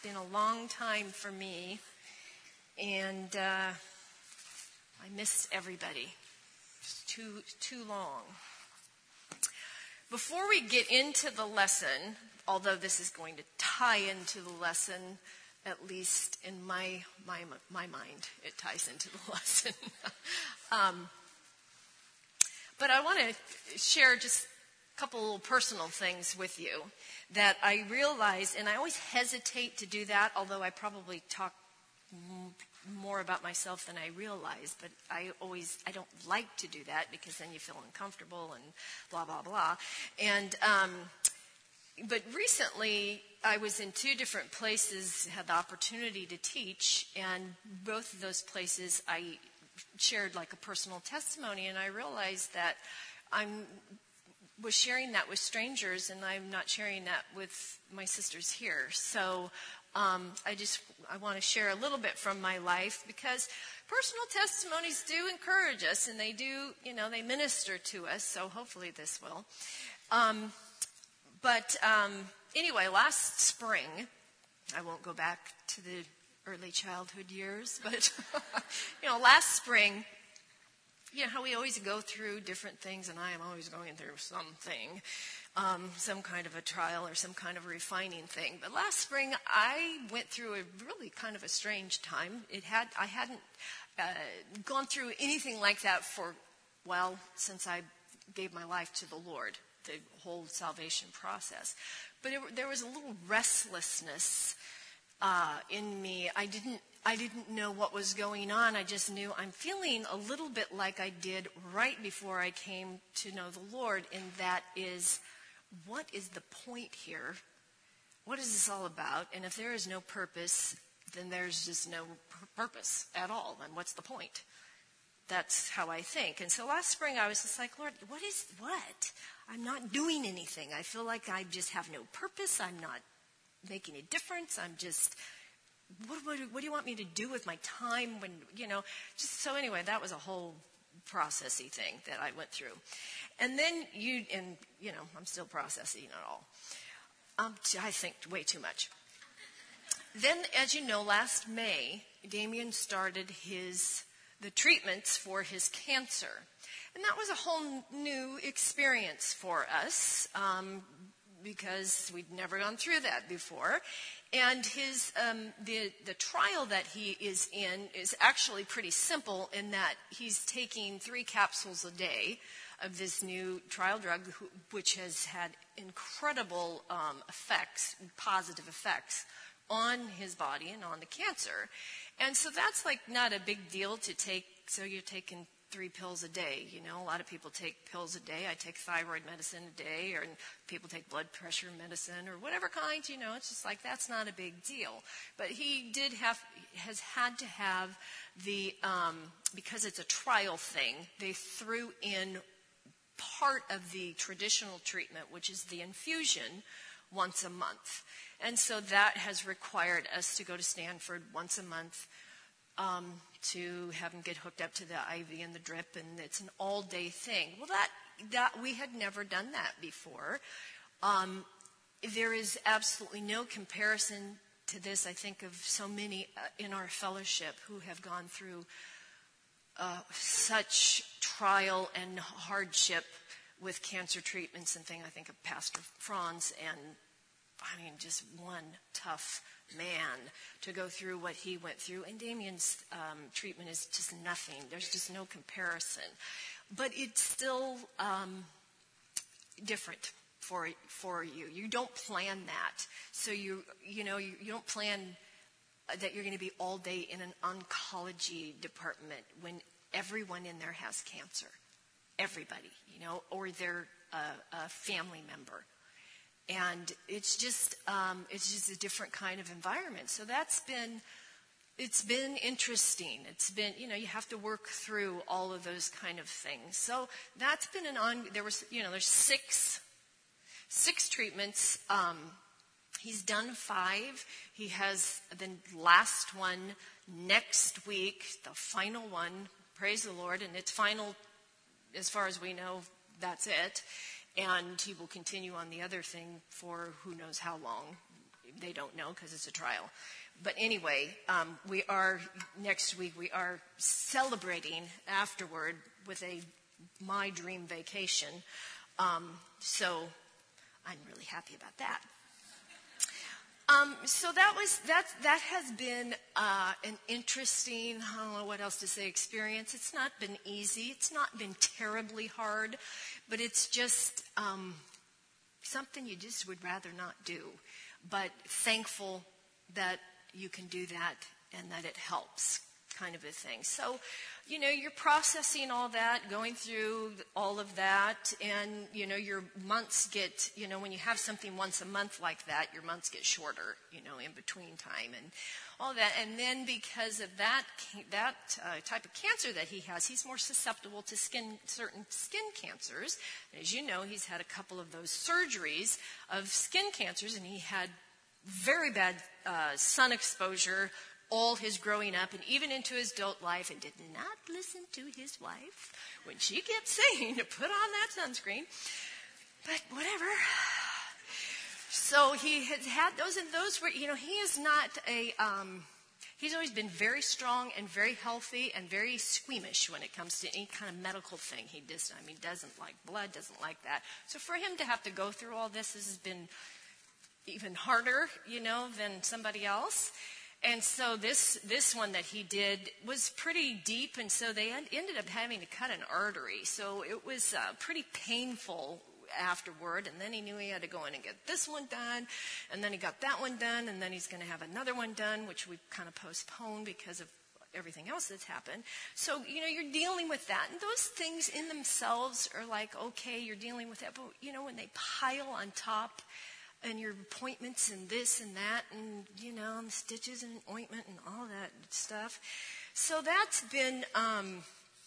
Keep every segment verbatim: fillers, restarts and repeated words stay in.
been a long time for me, and uh, I miss everybody. It's too, too long. Before we get into the lesson, although this is going to tie into the lesson, at least in my my my mind, it ties into the lesson. um, but I want to share just a couple little personal things with you that I realize, and I always hesitate to do that, although I probably talk m- more about myself than I realize, but I always, I don't like to do that because then you feel uncomfortable and blah, blah, blah. And, um, but recently I was in two different places, had the opportunity to teach, and both of those places I shared like a personal testimony, and I realized that I'm was sharing that with strangers, and I'm not sharing that with my sisters here. So um, I just I want to share a little bit from my life, because personal testimonies do encourage us, and they do, you know, they minister to us. So hopefully this will. Um, but um, anyway, last spring, I won't go back to the early childhood years, but you know, last spring. You know how we always go through different things, and I am always going through something, um, some kind of a trial or some kind of a refining thing. But last spring, I went through a really kind of a strange time. It had I hadn't uh, gone through anything like that for, well, since I gave my life to the Lord, the whole salvation process. But it, there was a little restlessness uh, in me. I didn't. I didn't know what was going on. I just knew I'm feeling a little bit like I did right before I came to know the Lord, and that is, what is the point here? What is this all about? And if there is no purpose, then there's just no p- purpose at all. And what's the point? That's how I think. And so last spring I was just like, Lord, what is what? I'm not doing anything. I feel like I just have no purpose. I'm not making a difference. I'm just... What, what, what do you want me to do with my time when, you know, just so anyway, that was a whole processy thing that I went through. And then you, and, you know, I'm still processing it all. Um, I think way too much. Then, as you know, last May, Damien started his, the treatments for his cancer. And that was a whole new experience for us, um, because we'd never gone through that before. And his um, the the trial that he is in is actually pretty simple in that he's taking three capsules a day of this new trial drug, which has had incredible um, effects, positive effects on his body and on the cancer. And so that's like not a big deal to take. So you're taking three pills a day. You know, a lot of people take pills a day. I take thyroid medicine a day, or people take blood pressure medicine or whatever kind, you know, it's just like that's not a big deal. But he did have, has had to have the, um, because it's a trial thing, they threw in part of the traditional treatment, which is the infusion, once a month. And so that has required us to go to Stanford once a month, um, to have him get hooked up to the I V and the drip, and it's an all-day thing. Well, that that we had never done that before. Um, there is absolutely no comparison to this. I think of so many uh, in our fellowship who have gone through uh, such trial and hardship with cancer treatments and things. I think of Pastor Franz, and I mean, just one tough man to go through what he went through. And Damien's um, treatment is just nothing. There's just no comparison. But it's still um, different for for you. You don't plan that. So you you know you, you don't plan that you're going to be all day in an oncology department when everyone in there has cancer. Everybody, you know, or they're a, a family member. And it's just um, it's just a different kind of environment. So that's been it's been interesting. It's been, you know, you have to work through all of those kind of things. So that's been an on. There was, you know, there's six six treatments. Um, he's done five. He has the last one next week, the final one. Praise the Lord, and it's final as far as we know. That's it. And he will continue on the other thing for who knows how long, they don't know because it's a trial. But anyway, um, we are, next week, we are celebrating afterward with a My Dream Vacation. Um, so I'm really happy about that. Um, so that was that. That has been uh, an interesting, I don't know what else to say, experience. It's not been easy. It's not been terribly hard, but it's just um, something you just would rather not do. But thankful that you can do that and that it helps, kind of a thing. So, you know, you're processing all that, going through all of that, and, you know, your months get, you know, when you have something once a month like that, your months get shorter, you know, in between time and all that. And then because of that that uh, type of cancer that he has, he's more susceptible to skin certain skin cancers. As you know, he's had a couple of those surgeries of skin cancers, and he had very bad uh, sun exposure all his growing up and even into his adult life, and did not listen to his wife when she kept saying to put on that sunscreen. But whatever. So he has had those, and those were, you know, he is not a, um, he's always been very strong and very healthy and very squeamish when it comes to any kind of medical thing. He does, I mean, doesn't like blood, doesn't like that. So for him to have to go through all this has been even harder, you know, than somebody else. And so this this one that he did was pretty deep, and so they en- ended up having to cut an artery. So it was uh, pretty painful afterward, and then he knew he had to go in and get this one done, and then he got that one done, and then he's going to have another one done, which we kind of postponed because of everything else that's happened. So, you know, you're dealing with that, and those things in themselves are like, okay, you're dealing with that, but, you know, when they pile on top, and your appointments and this and that and, you know, and stitches and ointment and all that stuff. So that's been, um,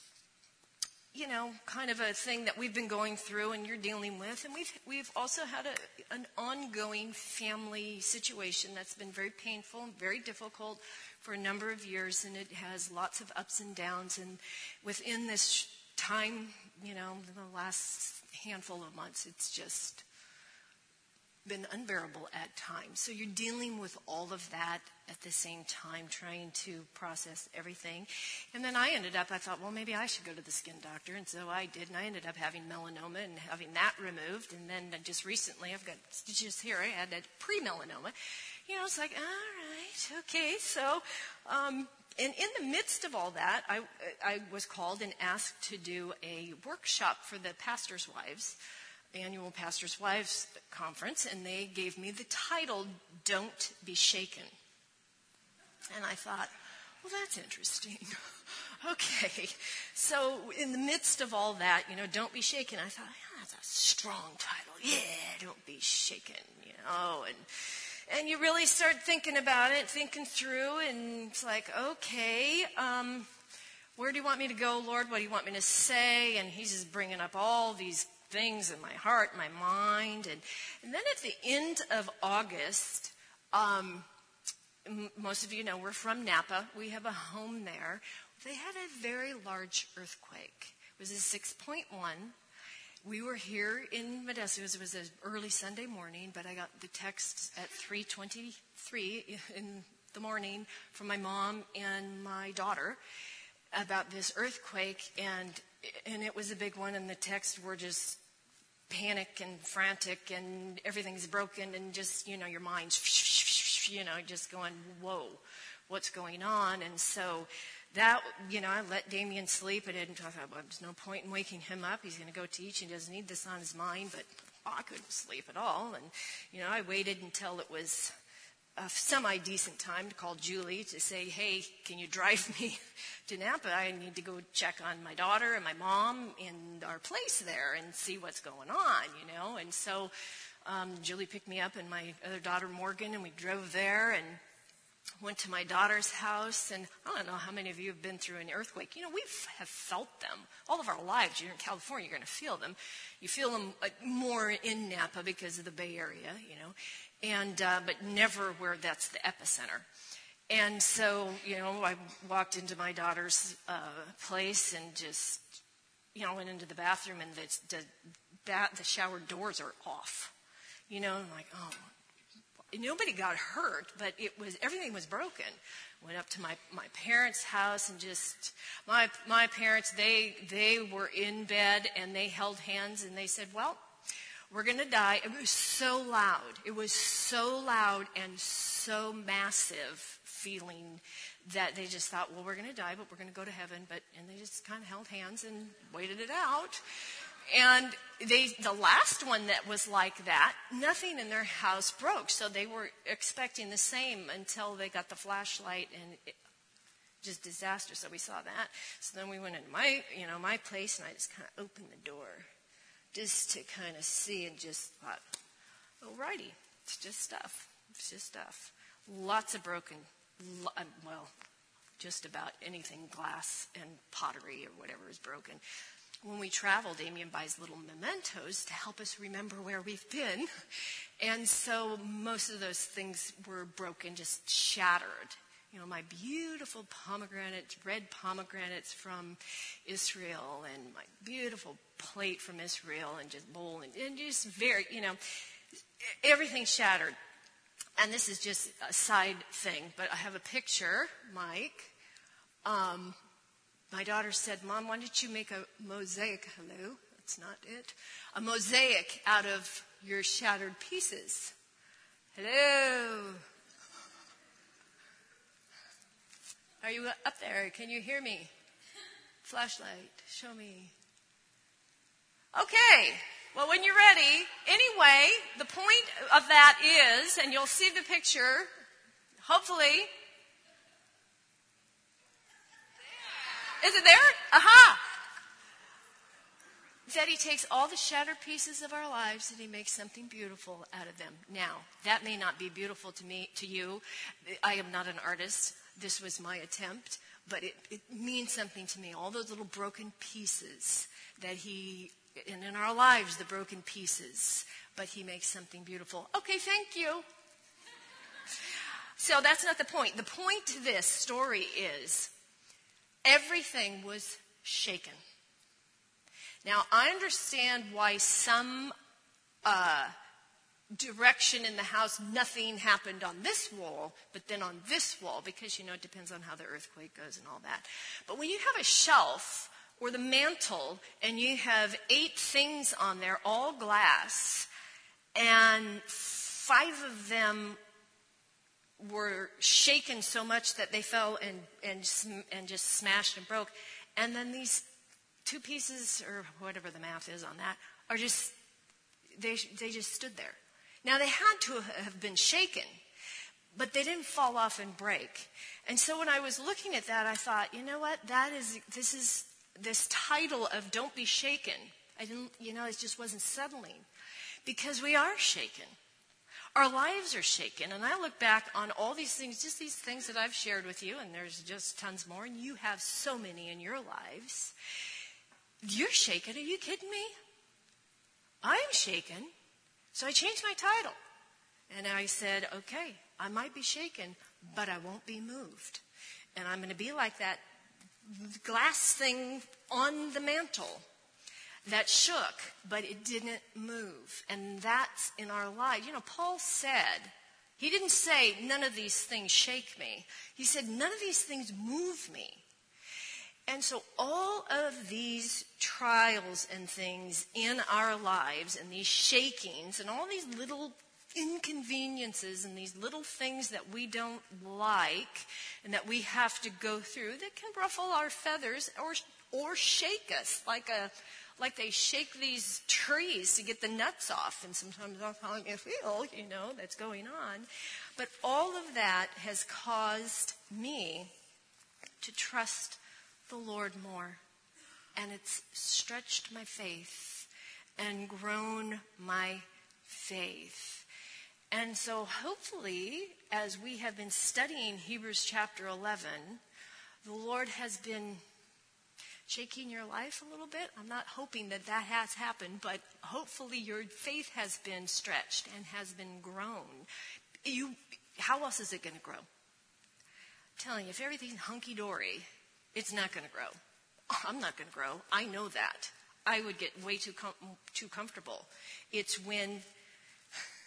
you know, kind of a thing that we've been going through and you're dealing with. And we've we've also had a, an ongoing family situation that's been very painful and very difficult for a number of years. And it has lots of ups and downs. And within this time, you know, the last handful of months, it's just been unbearable at times. So you're dealing with all of that at the same time, trying to process everything. And then I ended up, I thought, well, maybe I should go to the skin doctor. And so I did, and I ended up having melanoma and having that removed. And then just recently, I've got stitches here. I had a pre-melanoma. You know, it's like, all right, okay. So, um, and in the midst of all that, I, I was called and asked to do a workshop for the pastors' wives, annual Pastors' Wives Conference, and they gave me the title, Don't Be Shaken. And I thought, well, that's interesting. Okay. So in the midst of all that, you know, Don't Be Shaken, I thought, yeah, that's a strong title. Yeah, Don't Be Shaken, you know. And, and you really start thinking about it, thinking through, and it's like, okay, um, where do you want me to go, Lord? What do you want me to say? And he's just bringing up all these things in my heart, my mind. And, and then at the end of August, um, m- most of you know we're from Napa. We have a home there. They had a very large earthquake. It was a six point one. We were here in Modesto. It was an early Sunday morning, but I got the text at three twenty-three in the morning from my mom and my daughter about this earthquake, and and it was a big one, and the texts were just panic and frantic, and everything's broken, and just, you know, your mind's, you know, just going, whoa, what's going on? And so that, you know, I let Damien sleep. I didn't, I thought, well, there's no point in waking him up. He's going to go teach. He doesn't need this on his mind, but oh, I couldn't sleep at all. And, you know, I waited until it was a semi-decent time to call Julie to say, hey, can you drive me to Napa? I need to go check on my daughter and my mom in our place there and see what's going on, you know. And so um, Julie picked me up and my other daughter, Morgan, and we drove there and went to my daughter's house. And I don't know how many of you have been through an earthquake. You know, we have felt them. All of our lives, you're in California, you're going to feel them. You feel them like, more in Napa because of the Bay Area, you know. And uh, but never where that's the epicenter. And so, you know, I walked into my daughter's uh, place and just, you know, went into the bathroom, and the, the, that, the shower doors are off. You know, I'm like, oh, nobody got hurt, but it was everything was broken. Went up to my, my parents' house and just my my parents they they were in bed and they held hands and they said, "Well, we're going to die." It was so loud. It was so loud and so massive feeling that they just thought, "Well, we're going to die, but we're going to go to heaven." But and they just kind of held hands and waited it out. And they, the last one that was like that, nothing in their house broke. So they were expecting the same until they got the flashlight, and it, just disaster. So we saw that. So then we went into my, you know, my place, and I just kind of opened the door just to kind of see, and just thought, alrighty, it's just stuff. It's just stuff. Lots of broken, well, just about anything, glass and pottery or whatever is broken. When we travel, Damien buys little mementos to help us remember where we've been. And so most of those things were broken, just shattered. You know, my beautiful pomegranates, red pomegranates from Israel, and my beautiful plate from Israel, and just bowl, and, and just very, you know, everything shattered. And this is just a side thing, but I have a picture, Mike. Um... My daughter said, "Mom, why don't you make a mosaic?" Hello, that's not it. A mosaic out of your shattered pieces. Hello. Are you up there? Can you hear me? Flashlight, show me. Okay. Well, when you're ready, anyway, the point of that is, and you'll see the picture, hopefully. Is it there? Aha! That he takes all the shattered pieces of our lives and he makes something beautiful out of them. Now, that may not be beautiful to me, to you. I am not an artist. This was my attempt, but it, it means something to me. All those little broken pieces that he, and in our lives, the broken pieces, but he makes something beautiful. Okay, thank you. So that's not the point. The point to this story is, everything was shaken. Now, I understand why some uh, direction in the house, nothing happened on this wall, but then on this wall, because, you know, it depends on how the earthquake goes and all that. But when you have a shelf or the mantle and you have eight things on there, all glass, and five of them were shaken so much that they fell and, and, and just smashed and broke. And then these two pieces, or whatever the math is on that, are just, they, they just stood there. Now, they had to have been shaken, but they didn't fall off and break. And so when I was looking at that, I thought, you know what, that is, this is, this title of Don't Be Shaken, I didn't, you know, it just wasn't settling. Because we are shaken. Our lives are shaken, and I look back on all these things, just these things that I've shared with you, and there's just tons more, and you have so many in your lives. You're shaken. Are you kidding me? I'm shaken. So I changed my title, and I said, okay, I might be shaken, but I won't be moved. And I'm going to be like that glass thing on the mantle that shook, but it didn't move. And that's in our life. You know, Paul said, he didn't say, none of these things shake me. He said, none of these things move me. And so all of these trials and things in our lives and these shakings and all these little inconveniences and these little things that we don't like and that we have to go through that can ruffle our feathers or or shake us like a like they shake these trees to get the nuts off, and sometimes that's how you feel, you know, that's going on. But all of that has caused me to trust the Lord more, and it's stretched my faith and grown my faith. And so hopefully, as we have been studying Hebrews chapter eleven, the Lord has been shaking your life a little bit. I'm not hoping that that has happened, but hopefully your faith has been stretched and has been grown. You, how else is it going to grow? I'm telling you, if everything's hunky-dory, it's not going to grow. I'm not going to grow. I know that. I would get way too com- too comfortable. It's when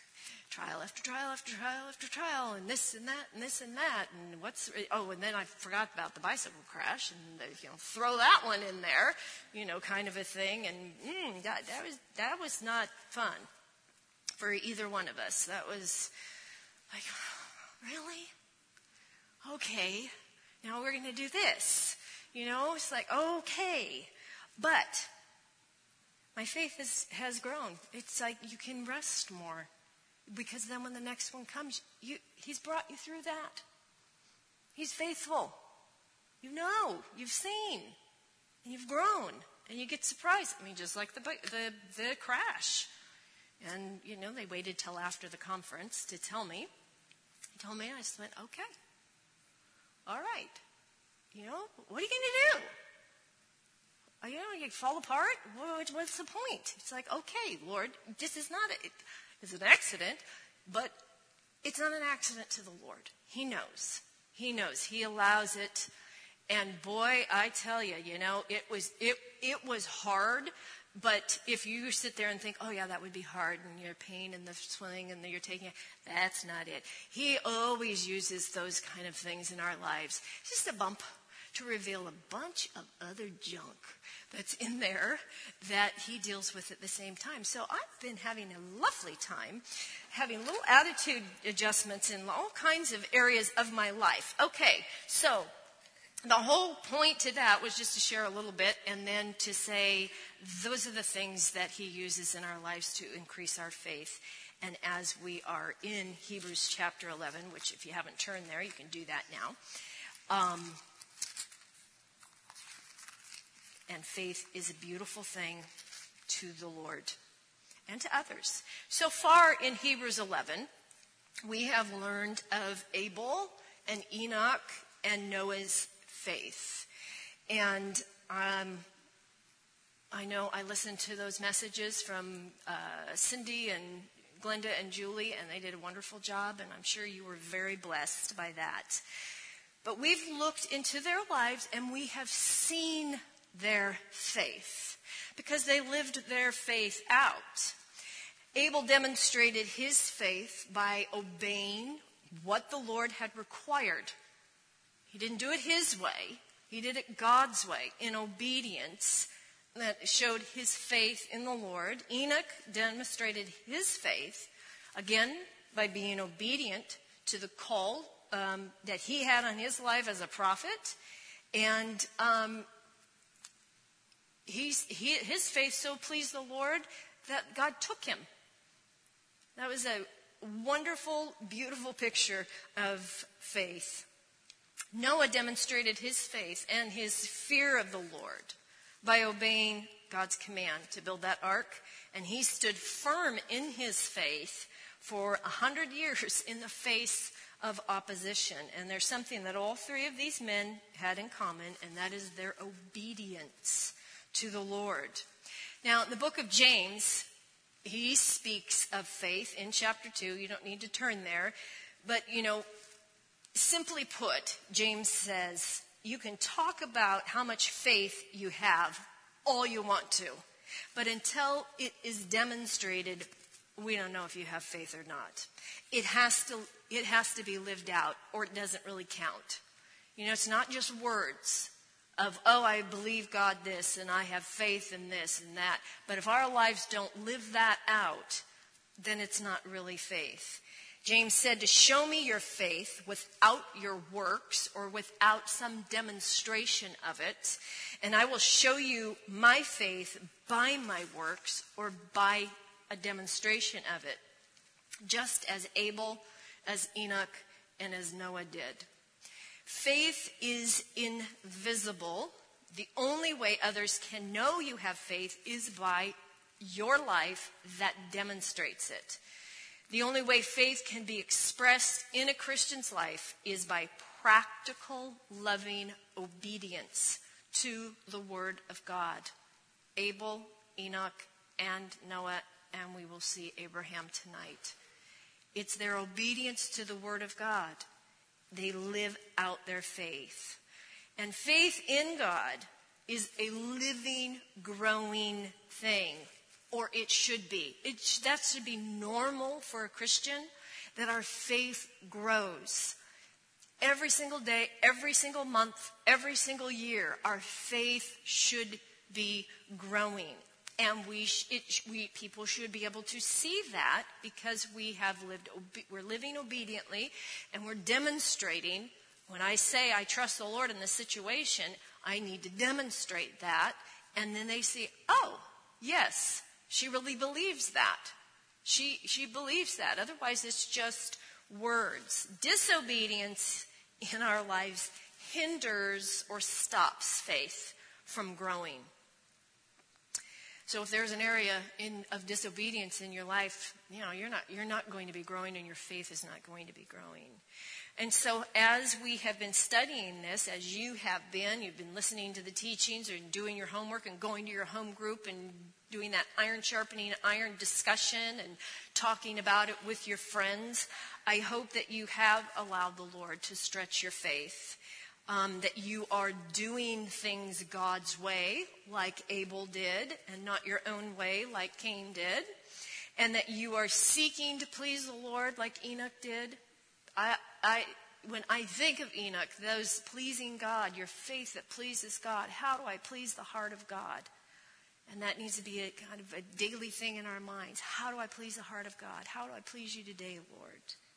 trial after trial after trial after trial, and this and that and this and that, and what's oh, and then I forgot about the bicycle crash, and you know, throw that one in there, you know, kind of a thing, and mm, that that was that was not fun for either one of us. That was like, really? Okay, now we're going to do this. You know, it's like, okay. But my faith has, has grown. It's like you can rest more. Because then when the next one comes, you, he's brought you through that. He's faithful. You know, you've seen, and you've grown, and you get surprised. I mean, just like the the, the crash. And, you know, they waited till after the conference to tell me. He told me, and I just went, okay. All right. You know, what are you going to do? You know, you fall apart? What's the point? It's like, okay, Lord, this is not a, it, it's an accident, but it's not an accident to the Lord. He knows. He knows. He allows it. And boy, I tell you, you know, it was it it was hard. But if you sit there and think, oh, yeah, that would be hard, and you're pain in the swing, and you're taking it, that's not it. He always uses those kind of things in our lives. It's just a bump to reveal a bunch of other junk that's in there that he deals with at the same time. So I've been having a lovely time having little attitude adjustments in all kinds of areas of my life. Okay, so the whole point to that was just to share a little bit and then to say those are the things that he uses in our lives to increase our faith. And as we are in Hebrews chapter eleven, which if you haven't turned there, you can do that now. Um, and faith is a beautiful thing to the Lord and to others. So far in Hebrews eleven, we have learned of Abel and Enoch and Noah's faith. And um, I know I listened to those messages from uh, Cindy and Glenda and Julie, and they did a wonderful job, and I'm sure you were very blessed by that. But we've looked into their lives, and we have seen their faith, because they lived their faith out. Abel demonstrated his faith by obeying what the Lord had required. He didn't do it his way. He did it God's way, in obedience that showed his faith in the Lord. Enoch demonstrated his faith, again, by being obedient to the call um, that he had on his life as a prophet. And um, he's, he, his faith so pleased the Lord that God took him. That was a wonderful, beautiful picture of faith. Noah demonstrated his faith and his fear of the Lord by obeying God's command to build that ark. And he stood firm in his faith for a hundred years in the face of opposition. And there's something that all three of these men had in common, and that is their obedience to the Lord. Now, in the book of James, he speaks of faith in chapter two. You don't need to turn there. But, you know, simply put, James says, you can talk about how much faith you have all you want to, but until it is demonstrated, we don't know if you have faith or not. It has to, it has to be lived out, or it doesn't really count. You know, it's not just words of, oh, I believe God this, and I have faith in this and that. But if our lives don't live that out, then it's not really faith. James said to show me your faith without your works or without some demonstration of it, and I will show you my faith by my works or by a demonstration of it, just as Abel, as Enoch, and as Noah did. Faith is invisible. The only way others can know you have faith is by your life that demonstrates it. The only way faith can be expressed in a Christian's life is by practical, loving obedience to the Word of God. Abel, Enoch, and Noah, and we will see Abraham tonight. It's their obedience to the Word of God. They live out their faith. And faith in God is a living, growing thing. or it should be. It sh- that should be normal for a Christian, that our faith grows. Every single day, every single month, every single year, our faith should be growing. And we, sh- it, we people should be able to see that because we have lived, obe- we're living obediently, and we're demonstrating. When I say I trust the Lord in this situation, I need to demonstrate that. And then they see, oh, yes, she really believes that. She she believes that. Otherwise, it's just words. Disobedience in our lives hinders or stops faith from growing. So if there's an area in, of disobedience in your life, you know, you're not you're not going to be growing, and your faith is not going to be growing. And so as we have been studying this, as you have been, you've been listening to the teachings or doing your homework and going to your home group and doing that iron sharpening iron discussion and talking about it with your friends, I hope that you have allowed the Lord to stretch your faith, um, that you are doing things God's way like Abel did and not your own way like Cain did, and that you are seeking to please the Lord like Enoch did. I, I, when I think of Enoch, those pleasing God, your faith that pleases God, how do I please the heart of God? And that needs to be a kind of a daily thing in our minds. How do I please the heart of God? How do I please you today, Lord?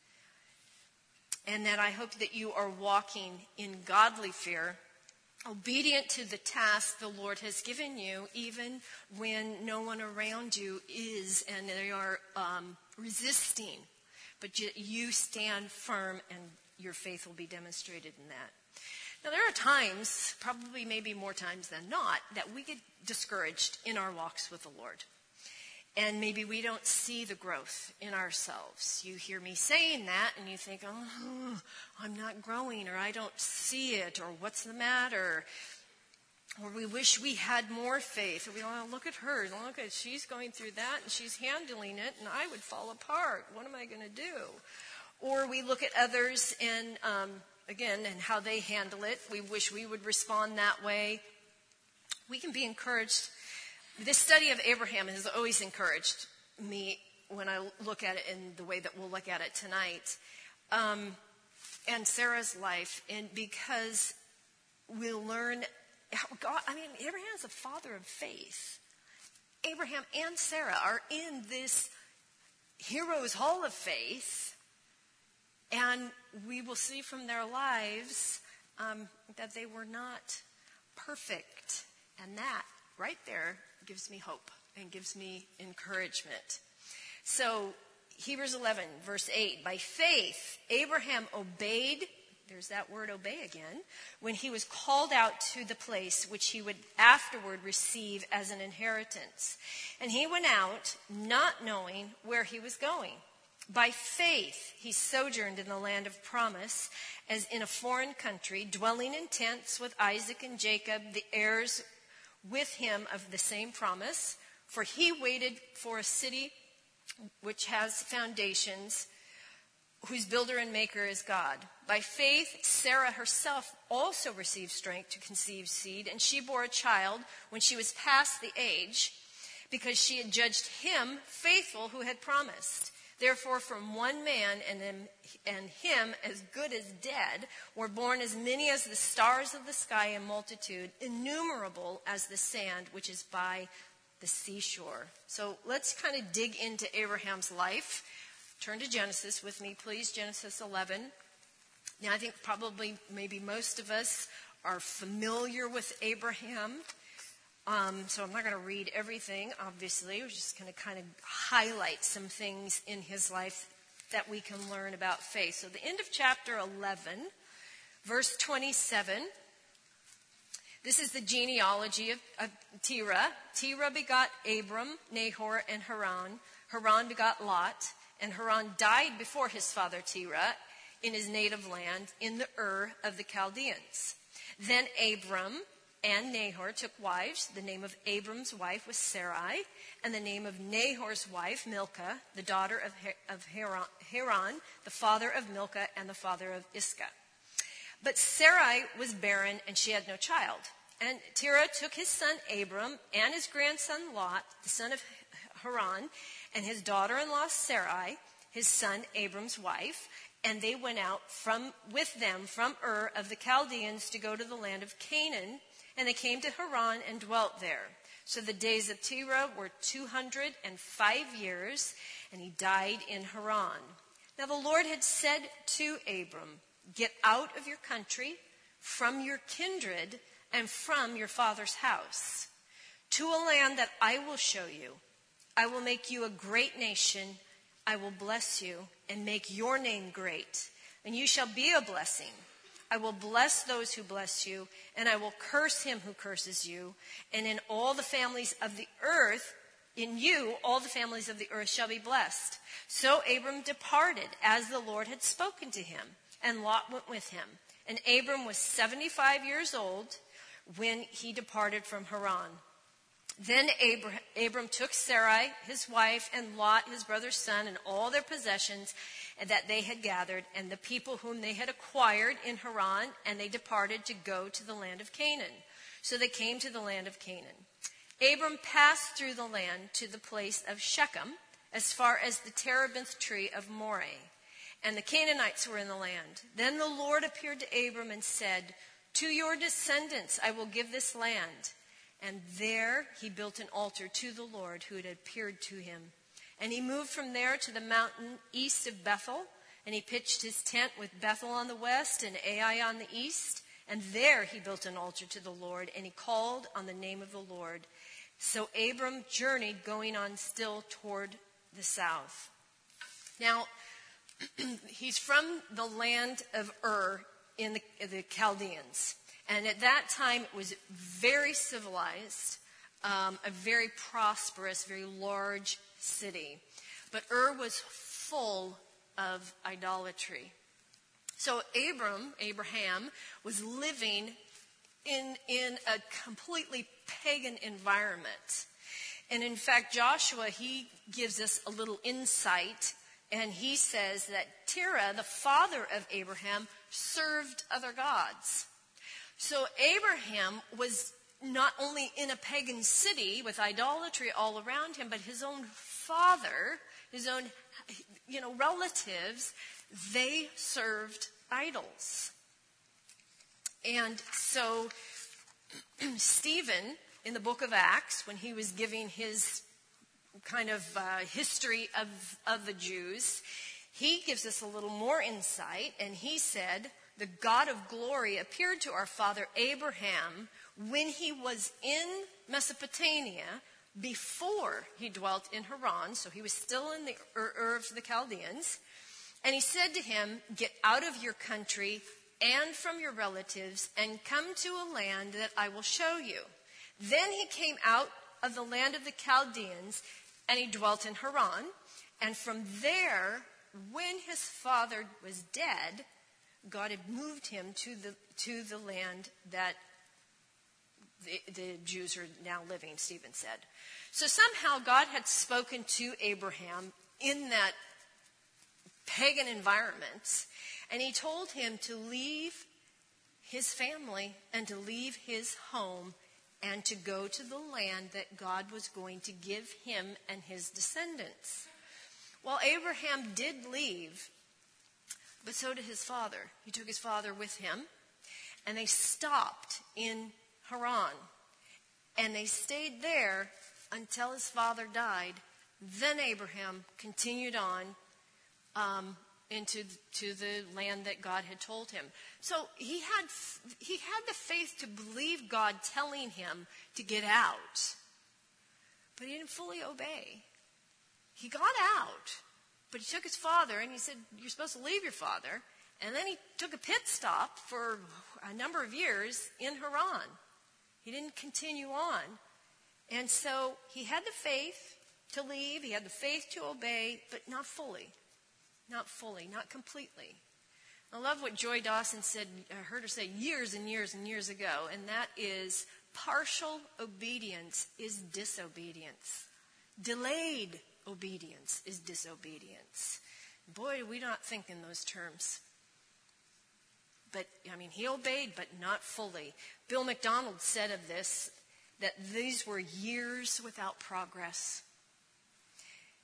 And that I hope that you are walking in godly fear, obedient to the task the Lord has given you, even when no one around you is and they are um, resisting. But you, you stand firm, and your faith will be demonstrated in that. Now, there are times, probably maybe more times than not, that we get discouraged in our walks with the Lord. And maybe we don't see the growth in ourselves. You hear me saying that, and you think, oh, I'm not growing, or I don't see it, or what's the matter? Or we wish we had more faith. Or we don't look at her. Look at she's going through that, and she's handling it, and I would fall apart. What am I going to do? Or we look at others and, um, again, and how they handle it. We wish we would respond that way. We can be encouraged. This study of Abraham has always encouraged me when I look at it in the way that we'll look at it tonight. Um, and Sarah's life, and because we'll learn how God, I mean, Abraham is a father of faith. Abraham and Sarah are in this heroes' hall of faith, and we will see from their lives um, that they were not perfect. And that right there gives me hope and gives me encouragement. So Hebrews eleven, verse eight, by faith, Abraham obeyed, there's that word obey again, when he was called out to the place which he would afterward receive as an inheritance. And he went out not knowing where he was going. By faith, he sojourned in the land of promise as in a foreign country, dwelling in tents with Isaac and Jacob, the heirs with him of the same promise. For he waited for a city which has foundations, whose builder and maker is God. By faith, Sarah herself also received strength to conceive seed, and she bore a child when she was past the age, because she had judged him faithful who had promised. Therefore, from one man and, them, and him as good as dead were born as many as the stars of the sky in multitude, innumerable as the sand which is by the seashore. So let's kind of dig into Abraham's life. Turn to Genesis with me, please, Genesis eleven. Now, I think probably maybe most of us are familiar with Abraham. Um, so I'm not going to read everything, obviously. We're just going to kind of highlight some things in his life that we can learn about faith. So the end of chapter eleven, verse twenty-seven. This is the genealogy of, of Terah. Terah begot Abram, Nahor, and Haran. Haran begot Lot. And Haran died before his father Terah in his native land in the Ur of the Chaldeans. Then Abram and Nahor took wives. The name of Abram's wife was Sarai, and the name of Nahor's wife, Milcah, the daughter of, Her- of Haran, Haran, the father of Milcah and the father of Iscah. But Sarai was barren, and she had no child. And Terah took his son Abram and his grandson Lot, the son of Haran, and his daughter-in-law Sarai, his son Abram's wife, and they went out from with them from Ur of the Chaldeans to go to the land of Canaan, and they came to Haran and dwelt there. So the days of Terah were two hundred five years, and he died in Haran. Now the Lord had said to Abram, "Get out of your country, from your kindred, and from your father's house, to a land that I will show you. I will make you a great nation. I will bless you and make your name great, and you shall be a blessing. I will bless those who bless you, and I will curse him who curses you. And in all the families of the earth, in you, all the families of the earth shall be blessed." So Abram departed as the Lord had spoken to him, and Lot went with him. And Abram was seventy-five years old when he departed from Haran. Then Abram, Abram took Sarai, his wife, and Lot, his brother's son, and all their possessions that they had gathered, and the people whom they had acquired in Haran, and they departed to go to the land of Canaan. So they came to the land of Canaan. Abram passed through the land to the place of Shechem, as far as the terebinth tree of Moreh, and the Canaanites were in the land. Then the Lord appeared to Abram and said, "To your descendants I will give this land." And there he built an altar to the Lord who had appeared to him. And he moved from there to the mountain east of Bethel, and he pitched his tent with Bethel on the west and Ai on the east. And there he built an altar to the Lord, and he called on the name of the Lord. So Abram journeyed, going on still toward the south. Now, he's from the land of Ur in the, the Chaldeans. And at that time, it was very civilized, um, a very prosperous, very large city. But Ur was full of idolatry. So Abram, Abraham, was living in, in a completely pagan environment. And in fact, Joshua, he gives us a little insight, and he says that Terah, the father of Abraham, served other gods. So Abraham was not only in a pagan city with idolatry all around him, but his own father, his own, you know, relatives, they served idols. And so Stephen, in the book of Acts, when he was giving his kind of uh, history of, of the Jews, he gives us a little more insight, and he said, "The God of glory appeared to our father Abraham when he was in Mesopotamia before he dwelt in Haran." So he was still in the Ur of the Chaldeans. "And he said to him, 'Get out of your country and from your relatives and come to a land that I will show you.' Then he came out of the land of the Chaldeans, and he dwelt in Haran. And from there, when his father was dead, God had moved him to the to the land that the, the Jews are now living," Stephen said. So somehow God had spoken to Abraham in that pagan environment, and he told him to leave his family and to leave his home and to go to the land that God was going to give him and his descendants. Well, Abraham did leave, but so did his father. He took his father with him, and they stopped in Haran. And they stayed there until his father died. Then Abraham continued on um, into to the land that God had told him. So he had he had the faith to believe God telling him to get out, but he didn't fully obey. He got out, but he took his father and he said, "You're supposed to leave your father." And then he took a pit stop for a number of years in Haran. He didn't continue on. And so he had the faith to leave, he had the faith to obey, but not fully. Not fully, not completely. I love what Joy Dawson said, I heard her say years and years and years ago, and that is, partial obedience is disobedience. Delayed obedience is disobedience. Boy, do we not think in those terms. But, I mean, he obeyed, but not fully. Bill McDonald said of this that these were years without progress.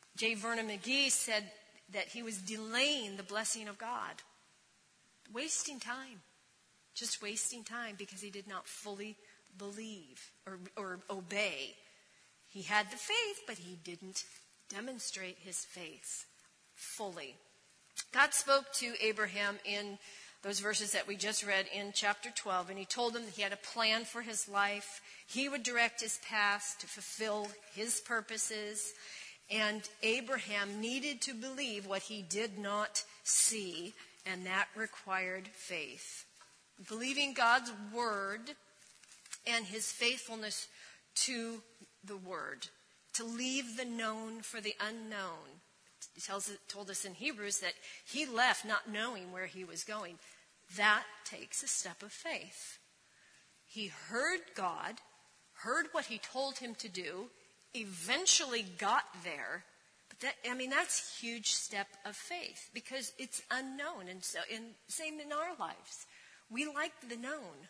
J. Vernon McGee said that he was delaying the blessing of God. Wasting time. Just wasting time because he did not fully believe or, or obey. He had the faith, but he didn't demonstrate his faith fully. God spoke to Abraham in those verses that we just read in chapter twelve, and he told him that he had a plan for his life. He would direct his path to fulfill his purposes, and Abraham needed to believe what he did not see, and that required faith. Believing God's word and his faithfulness to the word, to leave the known for the unknown. He tells, told us in Hebrews that he left not knowing where he was going. That takes a step of faith. He heard God, heard what he told him to do, eventually got there. But that, I mean, that's a huge step of faith because it's unknown. And so, and same in our lives. We like the known.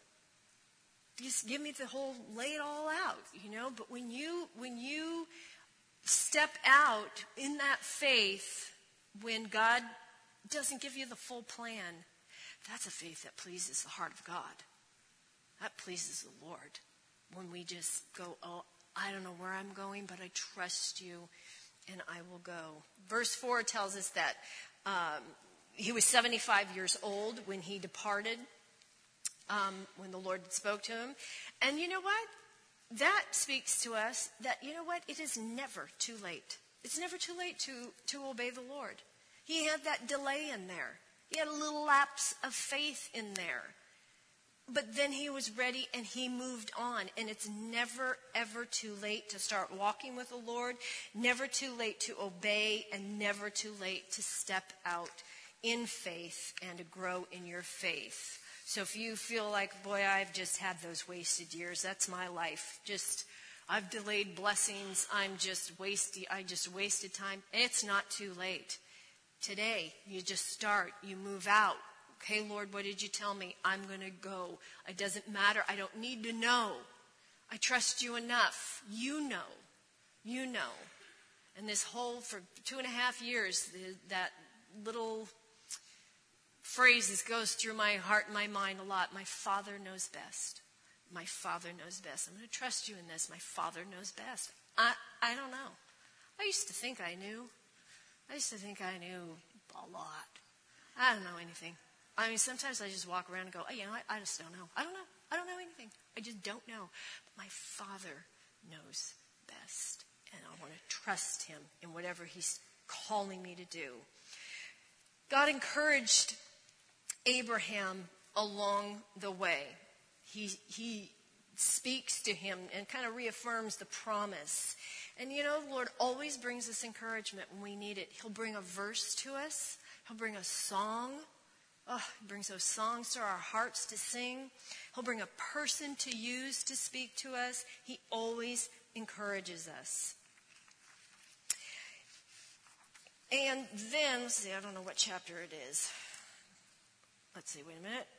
Just give me the whole, lay it all out, you know. But when you when you step out in that faith, when God doesn't give you the full plan, that's a faith that pleases the heart of God. That pleases the Lord. When we just go, oh, I don't know where I'm going, but I trust you, and I will go. Verse four tells us that um, he was seventy-five years old when he departed. Um, when the Lord spoke to him. And you know what? That speaks to us that, you know what? It is never too late. It's never too late to, to obey the Lord. He had that delay in there. He had a little lapse of faith in there. But then he was ready and he moved on. And it's never, ever too late to start walking with the Lord. Never too late to obey, and never too late to step out in faith and to grow in your faith. So if you feel like, boy, I've just had those wasted years, that's my life. Just, I've delayed blessings. I'm just wasted. I just wasted time. It's not too late. Today, you just start. You move out. Okay, Lord, what did you tell me? I'm going to go. It doesn't matter. I don't need to know. I trust you enough. You know. You know. And this whole, for two and a half years, that little phrase goes through my heart and my mind a lot. My Father knows best. My Father knows best. I'm going to trust you in this. My Father knows best. I, I don't know. I used to think I knew. I used to think I knew a lot. I don't know anything. I mean, sometimes I just walk around and go, oh, you know, I, I just don't know. I don't know. I don't know anything. I just don't know. But my Father knows best. And I want to trust him in whatever he's calling me to do. God encouraged Abraham along the way. He he speaks to him and kind of reaffirms the promise. And you know, the Lord always brings us encouragement when we need it. He'll bring a verse to us. He'll bring a song. Oh, he brings those songs to our hearts to sing. He'll bring a person to use to speak to us. He always encourages us. And then, let's see, I don't know what chapter it is. Let's see, wait a minute.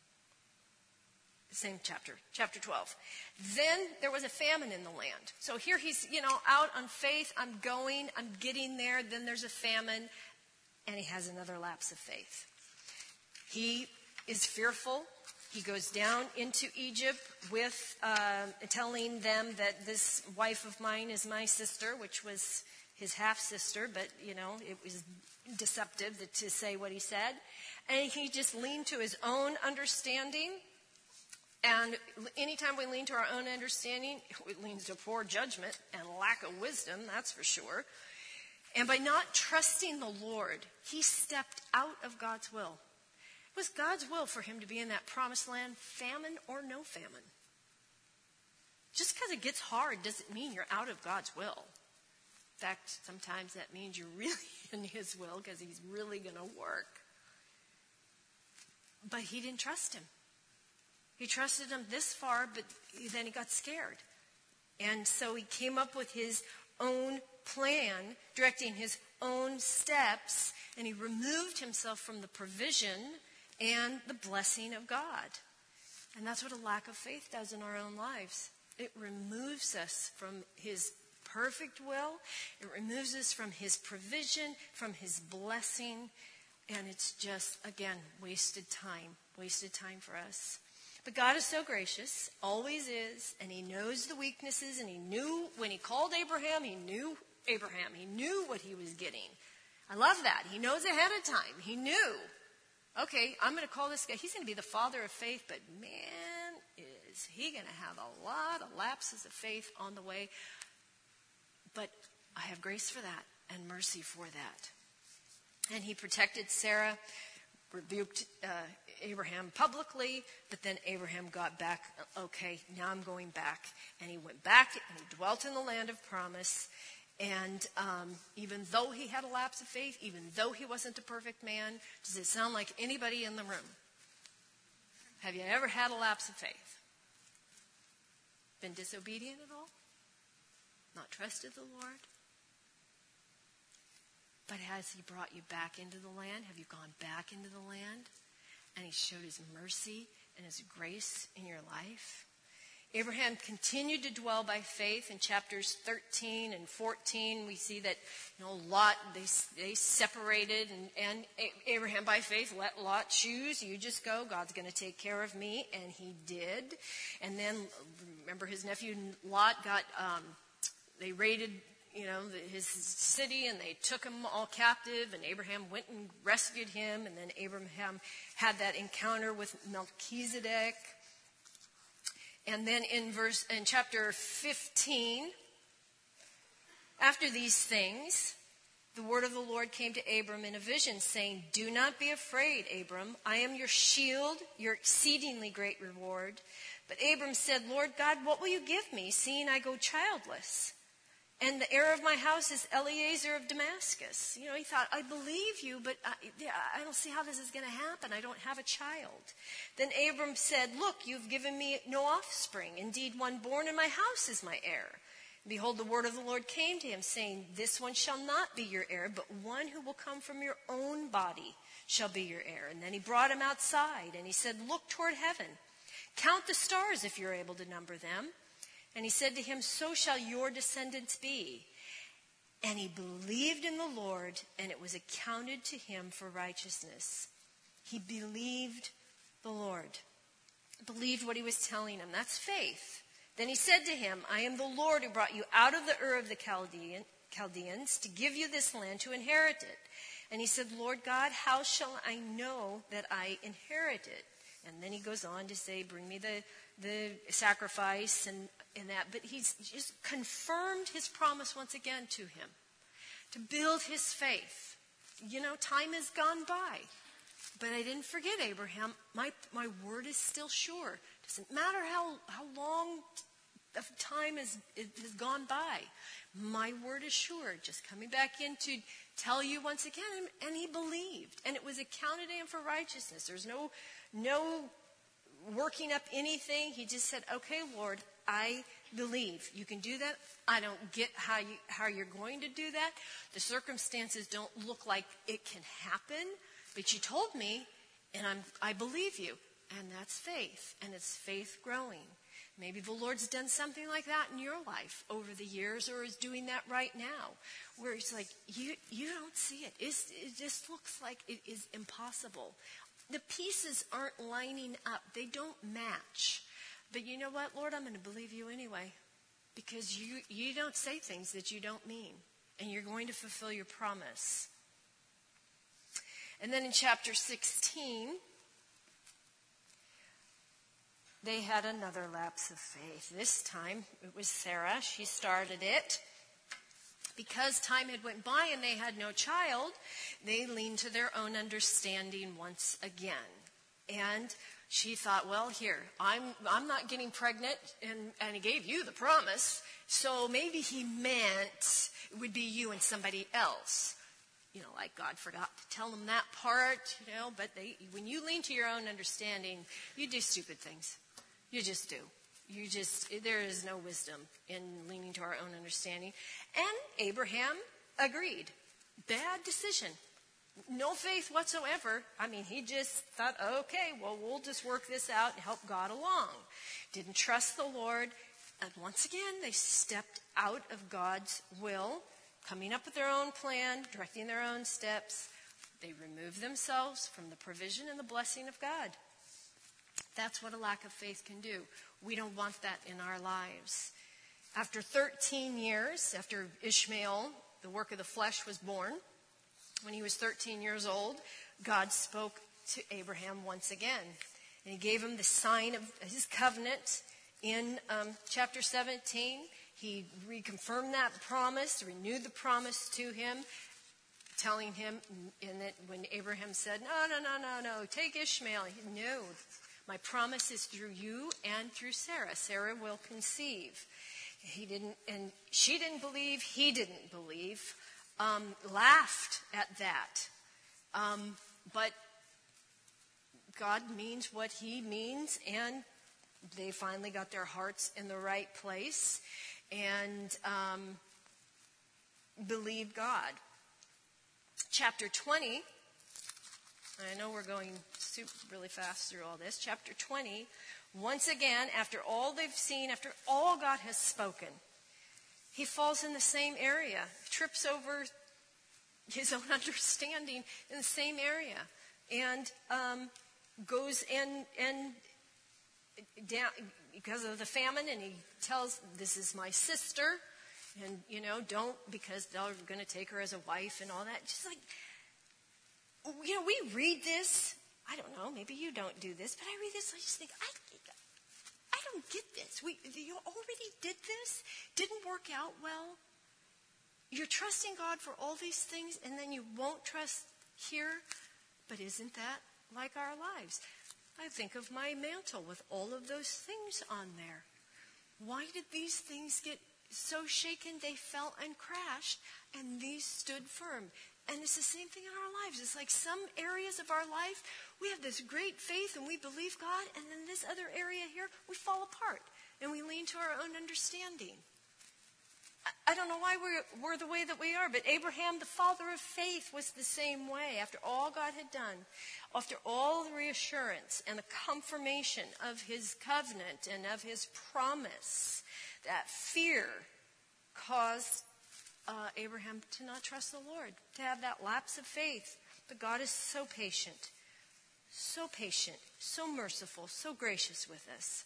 Same chapter, chapter twelve. Then there was a famine in the land. So here he's, you know, out on faith. I'm going, I'm getting there. Then there's a famine, and he has another lapse of faith. He is fearful. He goes down into Egypt with uh, telling them that this wife of mine is my sister, which was his half-sister, but, you know, it was deceptive to say what he said. And he just leaned to his own understanding. And anytime we lean to our own understanding, it leads to poor judgment and lack of wisdom, that's for sure. And by not trusting the Lord, he stepped out of God's will. It was God's will for him to be in that promised land, famine or no famine. Just because it gets hard doesn't mean you're out of God's will. In fact, sometimes that means you're really in his will because he's really going to work. But he didn't trust him. He trusted him this far, but then he got scared. And so he came up with his own plan, directing his own steps, and he removed himself from the provision and the blessing of God. And that's what a lack of faith does in our own lives. It removes us from his perfect will. It removes us from his provision, from his blessing. And it's just, again, wasted time. Wasted time for us. But God is so gracious, always is, and he knows the weaknesses, and he knew when he called Abraham, he knew Abraham. He knew what he was getting. I love that. He knows ahead of time. He knew. Okay, I'm going to call this guy. He's going to be the father of faith, but man, is he going to have a lot of lapses of faith on the way. But I have grace for that and mercy for that. And he protected Sarah, rebuked uh, Abraham publicly, but then Abraham got back. Okay, now I'm going back. And he went back and he dwelt in the land of promise. And um, even though he had a lapse of faith, even though he wasn't a perfect man, does it sound like anybody in the room? Have you ever had a lapse of faith? Been disobedient at all? Not trusted the Lord? But has he brought you back into the land? Have you gone back into the land? And he showed his mercy and his grace in your life? Abraham continued to dwell by faith. In chapters thirteen and fourteen, we see that, you know, Lot, they, they separated, and, and Abraham by faith let Lot choose. You just go. God's going to take care of me. And he did. And then, remember, his nephew Lot got, um, they raided, you know, the, his city, and they took him all captive, and Abraham went and rescued him. And then Abraham had that encounter with Melchizedek. And then in verse in chapter fifteen, after these things, the word of the Lord came to Abram in a vision, saying, "Do not be afraid, Abram. I am your shield, your exceedingly great reward." But Abram said, "Lord God, what will you give me, seeing I go childless? And the heir of my house is Eliezer of Damascus." You know, he thought, I believe you, but I, yeah, I don't see how this is going to happen. I don't have a child. Then Abram said, "Look, you've given me no offspring. Indeed, one born in my house is my heir." And behold, the word of the Lord came to him, saying, "This one shall not be your heir, but one who will come from your own body shall be your heir." And then he brought him outside, and he said, "Look toward heaven. Count the stars if you're able to number them." And he said to him, "So shall your descendants be." And he believed in the Lord, and it was accounted to him for righteousness. He believed the Lord. Believed what he was telling him. That's faith. Then he said to him, "I am the Lord who brought you out of the Ur of the Chaldean, Chaldeans to give you this land to inherit it." And he said, "Lord God, how shall I know that I inherit it?" And then he goes on to say, "Bring me the, the sacrifice and, and that." But he's just confirmed his promise once again to him, to build his faith. You know, time has gone by, but I didn't forget Abraham. My, my word is still sure. Doesn't matter how, how long of time has, it has gone by. My word is sure. Just coming back in to tell you once again. And he believed. And it was accounted to him for righteousness. There's no, no working up anything. He just said, "Okay, Lord, I believe. You can do that. I don't get how you, how you're going to do that. The circumstances don't look like it can happen. But you told me, and I'm, I believe you." And that's faith. And it's faith growing. Maybe the Lord's done something like that in your life over the years, or is doing that right now, where it's like, you you don't see it. It's, it just looks like it is impossible. The pieces aren't lining up. They don't match. But you know what, Lord, I'm going to believe you anyway, because you, you don't say things that you don't mean, and you're going to fulfill your promise. And then in chapter sixteen, they had another lapse of faith. This time, it was Sarah. She started it. Because time had went by and they had no child, they leaned to their own understanding once again. And she thought, well, here, I'm I'm not getting pregnant, and, and he gave you the promise, so maybe he meant it would be you and somebody else. You know, like God forgot to tell them that part, you know, but they, when you lean to your own understanding, you do stupid things. You just do. You just, there is no wisdom in leaning to our own understanding. And Abraham agreed. Bad decision. No faith whatsoever. I mean, he just thought, okay, well, we'll just work this out and help God along. Didn't trust the Lord. And once again, they stepped out of God's will, coming up with their own plan, directing their own steps. They removed themselves from the provision and the blessing of God. That's what a lack of faith can do. We don't want that in our lives. After thirteen years, after Ishmael, the work of the flesh, was born, when he was thirteen years old, God spoke to Abraham once again. And he gave him the sign of his covenant in um, chapter seventeen. He reconfirmed that promise, renewed the promise to him, telling him, and that when Abraham said, no, no, no, no, no, take Ishmael, he said, no, my promise is through you and through Sarah. Sarah will conceive. He didn't, and she didn't believe, he didn't believe, um, laughed at that. Um, but God means what he means, and they finally got their hearts in the right place and um, believed God. Chapter twenty, I know we're going super, really fast through all this. Chapter twenty, once again, after all they've seen, after all God has spoken, he falls in the same area, trips over his own understanding in the same area, and um, goes in and down because of the famine, and he tells, this is my sister, and, you know, don't, because they're going to take her as a wife and all that. Just like, you know, we read this. I don't know, maybe you don't do this, but I read this, I just think, I, I don't get this. We, you already did this? Didn't work out well? You're trusting God for all these things, and then you won't trust here? But isn't that like our lives? I think of my mantle with all of those things on there. Why did these things get so shaken they fell and crashed, and these stood firm? And it's the same thing in our lives. It's like some areas of our life, we have this great faith and we believe God, and then this other area here, we fall apart and we lean to our own understanding. I don't know why we're, we're the way that we are, but Abraham, the father of faith, was the same way. After all God had done, after all the reassurance and the confirmation of his covenant and of his promise, that fear caused uh, Abraham to not trust the Lord, to have that lapse of faith. But God is so patient, so patient, so merciful, so gracious with us.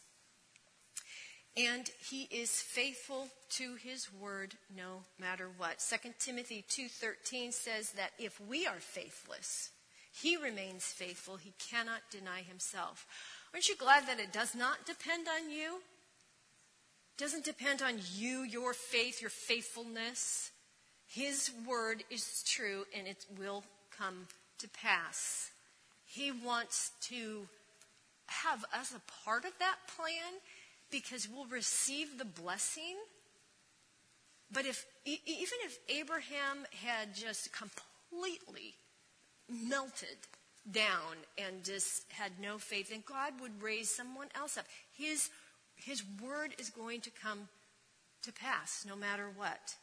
And he is faithful to his word no matter what. Second Timothy two thirteen says that if we are faithless, he remains faithful. He cannot deny himself. Aren't you glad that it does not depend on you? It doesn't depend on you, your faith, your faithfulness. His word is true and it will come to pass. He wants to have us a part of that plan, because we'll receive the blessing. But if even if Abraham had just completely melted down and just had no faith, then God would raise someone else up. His, his word is going to come to pass no matter what.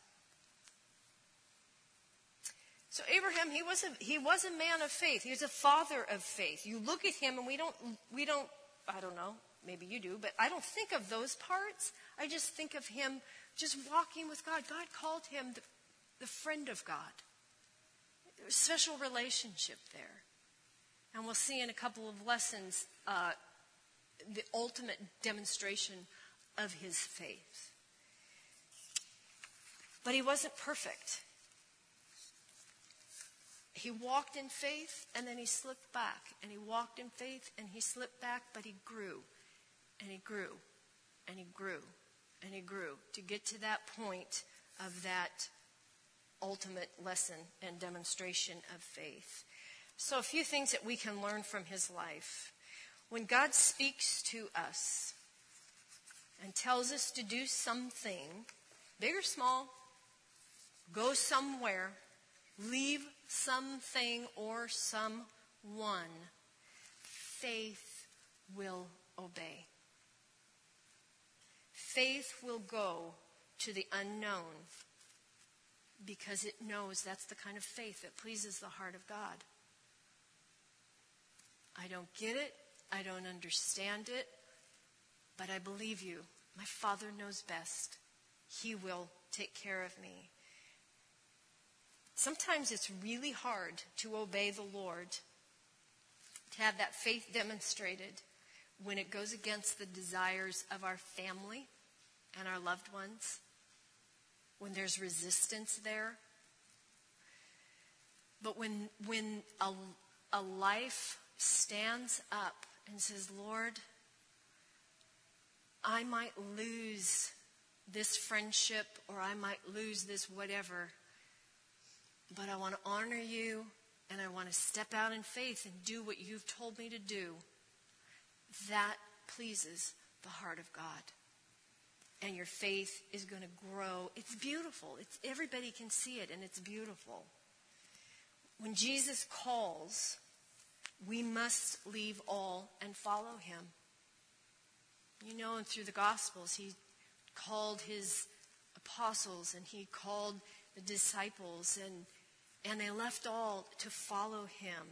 So Abraham, he was a, he was a man of faith. He was a father of faith. You look at him and we don't, we don't, I don't know, maybe you do, but I don't think of those parts. I just think of him just walking with God. God called him the, the friend of God. There was a special relationship there. And we'll see in a couple of lessons uh, the ultimate demonstration of his faith. But he wasn't perfect. He walked in faith and then he slipped back. And he walked in faith and he slipped back, but he grew. And he grew, and he grew, and he grew to get to that point of that ultimate lesson and demonstration of faith. So a few things that we can learn from his life. When God speaks to us and tells us to do something, big or small, go somewhere, leave something or someone, faith will obey. Faith will go to the unknown because it knows that's the kind of faith that pleases the heart of God. I don't get it. I don't understand it. But I believe you. My Father knows best. He will take care of me. Sometimes it's really hard to obey the Lord, to have that faith demonstrated when it goes against the desires of our family and our loved ones, when there's resistance there. But when when a, a life stands up and says, Lord, I might lose this friendship or I might lose this whatever, but I want to honor you and I want to step out in faith and do what you've told me to do, that pleases the heart of God. And your faith is going to grow. It's beautiful. It's, everybody can see it, and it's beautiful. When Jesus calls, we must leave all and follow him. You know, and through the Gospels, he called his apostles and he called the disciples, and and they left all to follow him.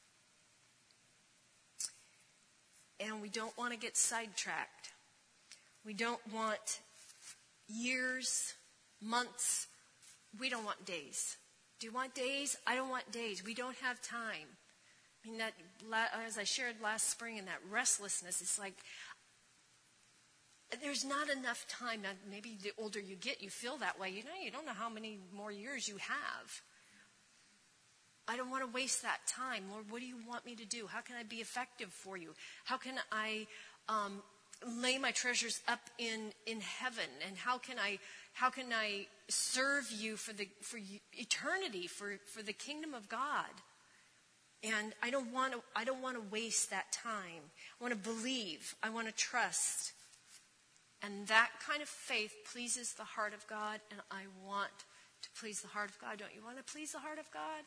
And we don't want to get sidetracked. We don't want years, months. We don't want days. Do you want days? I don't want days. We don't have time. I mean, that, as I shared last spring, in that restlessness, it's like there's not enough time. Now, maybe the older you get, you feel that way. You know, you don't know how many more years you have. I don't want to waste that time. Lord, what do you want me to do? How can I be effective for you? How can I um, lay my treasures up in, in heaven? And how can I how can I serve you for the for eternity, for, for the kingdom of God? And I don't want to I don't want to waste that time. I want to believe. I want to trust. And that kind of faith pleases the heart of God, and I want to please the heart of God. Don't you want to please the heart of God?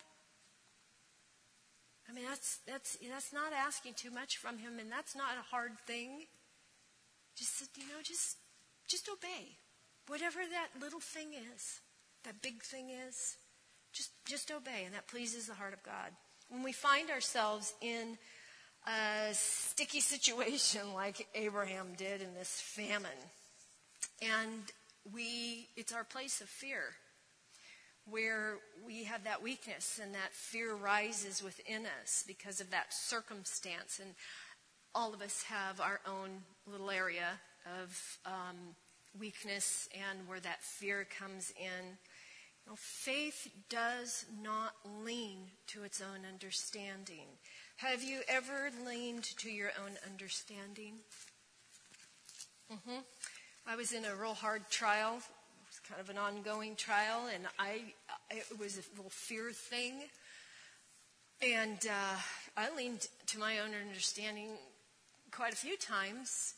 I mean, that's that's that's not asking too much from him, and that's not a hard thing. Just, you know, just just obey. Whatever that little thing is, that big thing is, just just obey, and that pleases the heart of God. When we find ourselves in a sticky situation like Abraham did in this famine, and we it's our place of fear, where we have that weakness and that fear rises within us because of that circumstance. And all of us have our own little area of um, weakness and where that fear comes in. You know, faith does not lean to its own understanding. Have you ever leaned to your own understanding? Mm-hmm. I was in a real hard trial. Kind of an ongoing trial, and I it was a little fear thing, and uh, I leaned to my own understanding quite a few times,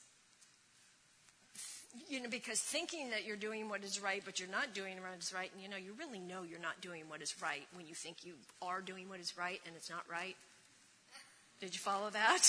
you know, because thinking that you're doing what is right, but you're not doing what is right, and you know, you really know you're not doing what is right when you think you are doing what is right and it's not right. Did you follow that?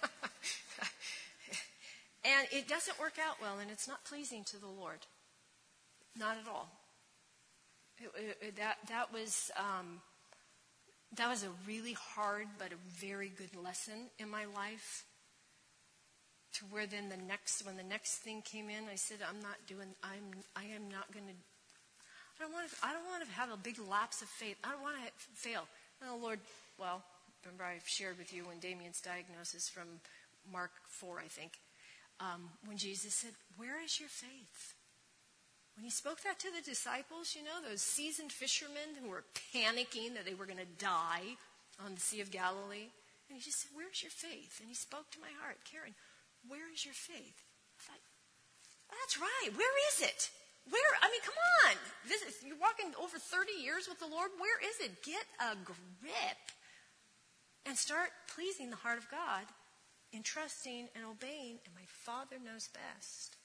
And it doesn't work out well, and it's not pleasing to the Lord. Not at all. It, it, it, that that was um, that was a really hard but a very good lesson in my life. To where then the next when the next thing came in, I said, I'm not doing. I'm I am not going to. I don't want to. I don't want to have a big lapse of faith. I don't want to fail. Oh Lord, well, remember I've shared with you when Damien's diagnosis from Mark four, I think, um, when Jesus said, "Where is your faith?" When he spoke that to the disciples, you know, those seasoned fishermen who were panicking that they were going to die on the Sea of Galilee. And he just said, where's your faith? And he spoke to my heart, Karen, where is your faith? I thought, that's right. Where is it? Where? I mean, come on. This is, you're walking over thirty years with the Lord. Where is it? Get a grip and start pleasing the heart of God in trusting and obeying. And my Father knows best.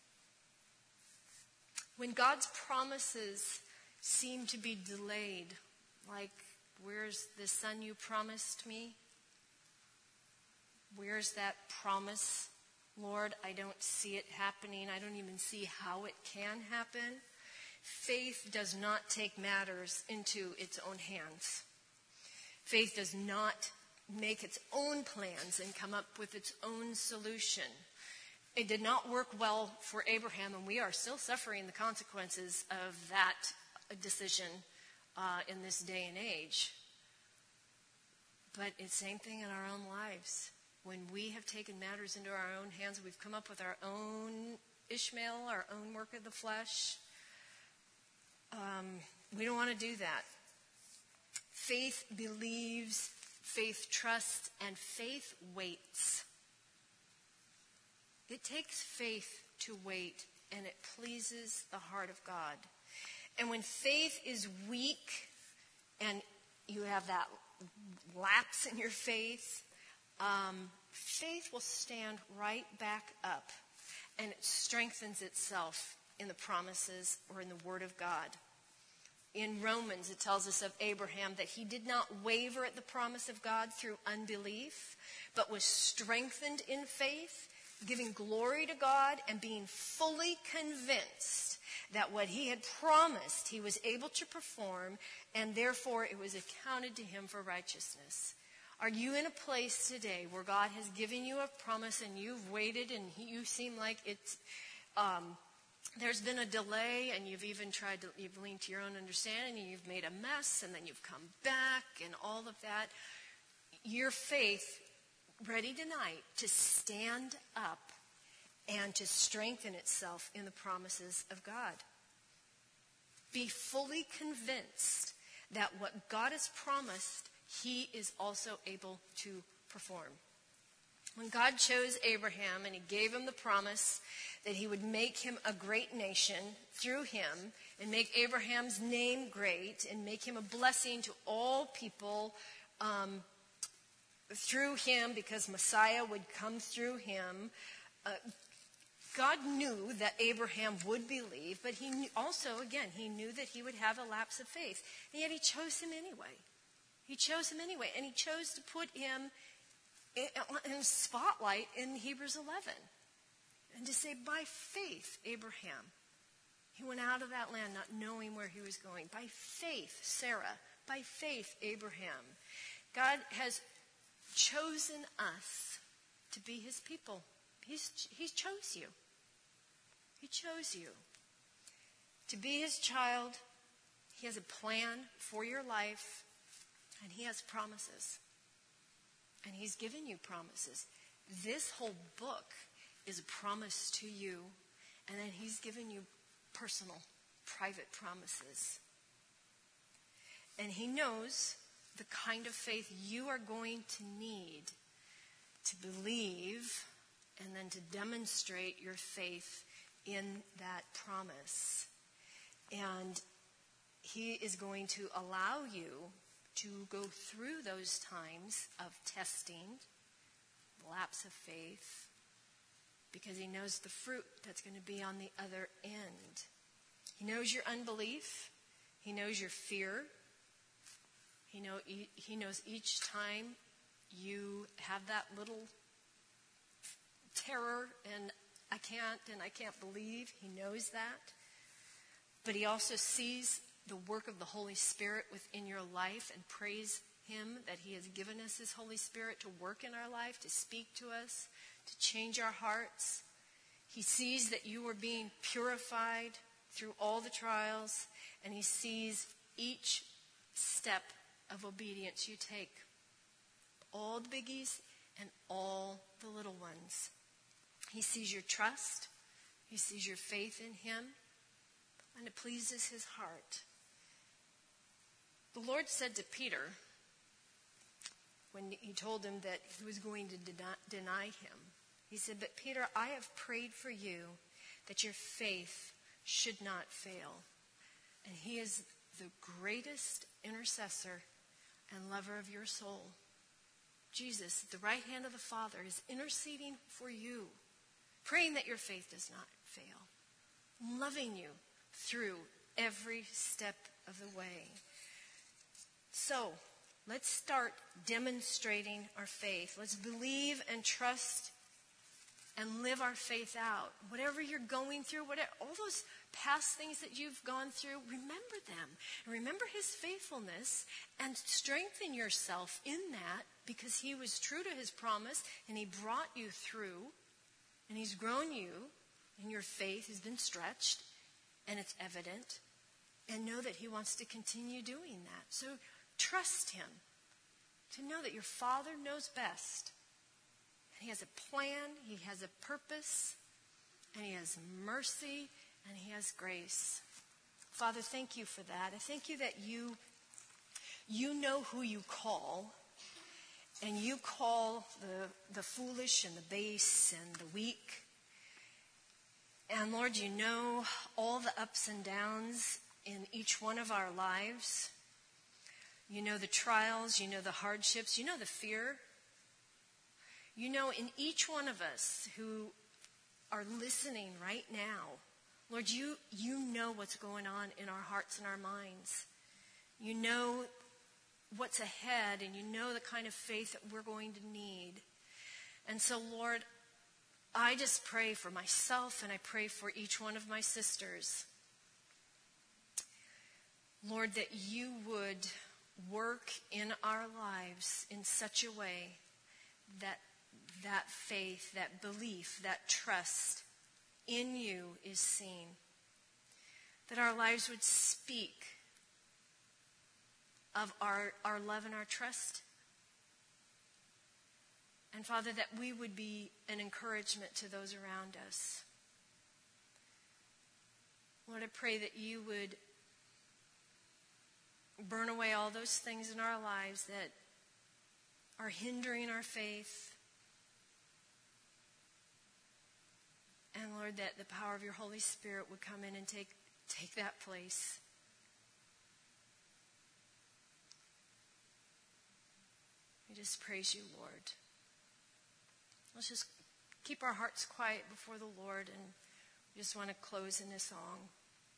When God's promises seem to be delayed, like, where's the son you promised me? Where's that promise? Lord, I don't see it happening. I don't even see how it can happen. Faith does not take matters into its own hands. Faith does not make its own plans and come up with its own solution. It did not work well for Abraham, and we are still suffering the consequences of that decision uh, in this day and age. But it's the same thing in our own lives. When we have taken matters into our own hands, we've come up with our own Ishmael, our own work of the flesh. Um, we don't want to do that. Faith believes, faith trusts, and faith waits. It takes faith to wait, and it pleases the heart of God. And when faith is weak, and you have that lapse in your faith, um, faith will stand right back up, and it strengthens itself in the promises or in the Word of God. In Romans, it tells us of Abraham that he did not waver at the promise of God through unbelief, but was strengthened in faith, giving glory to God and being fully convinced that what he had promised he was able to perform, and therefore it was accounted to him for righteousness. Are you in a place today where God has given you a promise and you've waited and you seem like it's um, there's been a delay, and you've even tried to, you've leaned to your own understanding, and you've made a mess, and then you've come back, and all of that. Your faith, ready tonight to stand up and to strengthen itself in the promises of God. Be fully convinced that what God has promised, he is also able to perform. When God chose Abraham and he gave him the promise that he would make him a great nation through him and make Abraham's name great and make him a blessing to all people um, through him, because Messiah would come through him, uh, God knew that Abraham would believe, but he knew also, again, he knew that he would have a lapse of faith. And yet he chose him anyway. He chose him anyway, and he chose to put him in a spotlight in Hebrews eleven. And to say, by faith, Abraham, he went out of that land not knowing where he was going. By faith, Sarah. By faith, Abraham. God has chosen us to be his people. He's, he chose you. He chose you. To be his child, he has a plan for your life, and he has promises. And he's given you promises. This whole book is a promise to you, and then he's given you personal, private promises. And he knows the kind of faith you are going to need to believe and then to demonstrate your faith in that promise. And he is going to allow you to go through those times of testing, lapse of faith, because he knows the fruit that's going to be on the other end. He knows your unbelief. He knows your fear. He, know, he knows each time you have that little terror and I can't and I can't believe. He knows that. But he also sees the work of the Holy Spirit within your life, and praise him that he has given us his Holy Spirit to work in our life, to speak to us, to change our hearts. He sees that you are being purified through all the trials, and he sees each step of obedience you take. All the biggies and all the little ones. He sees your trust. He sees your faith in him, and it pleases his heart. The Lord said to Peter, when he told him that he was going to deny him, he said, "But Peter, I have prayed for you that your faith should not fail." And he is the greatest intercessor and lover of your soul. Jesus, at the right hand of the Father, is interceding for you, praying that your faith does not fail, loving you through every step of the way. So, let's start demonstrating our faith. Let's believe and trust and live our faith out. Whatever you're going through, whatever, all those past things that you've gone through, remember them. And remember his faithfulness and strengthen yourself in that, because he was true to his promise and he brought you through. And he's grown you, and your faith has been stretched, and it's evident. And know that he wants to continue doing that. So trust him. To know that your Father knows best. And he has a plan, he has a purpose, and he has mercy, and he has grace. Father, thank you for that. I thank you that you, you know who you call. And you call the, the foolish and the base and the weak. And Lord, you know all the ups and downs in each one of our lives. You know the trials, you know the hardships, you know the fear. You know in each one of us who are listening right now, Lord, you, you know what's going on in our hearts and our minds. You know what's ahead, and you know the kind of faith that we're going to need. And so, Lord, I just pray for myself, and I pray for each one of my sisters. Lord, that you would work in our lives in such a way that that faith, that belief, that trust in you is seen. That our lives would speak of our, our love and our trust. And Father, that we would be an encouragement to those around us. Lord, I pray that you would burn away all those things in our lives that are hindering our faith. And Lord, that the power of your Holy Spirit would come in and take, take that place. We just praise you, Lord. Let's just keep our hearts quiet before the Lord, and we just want to close in this song.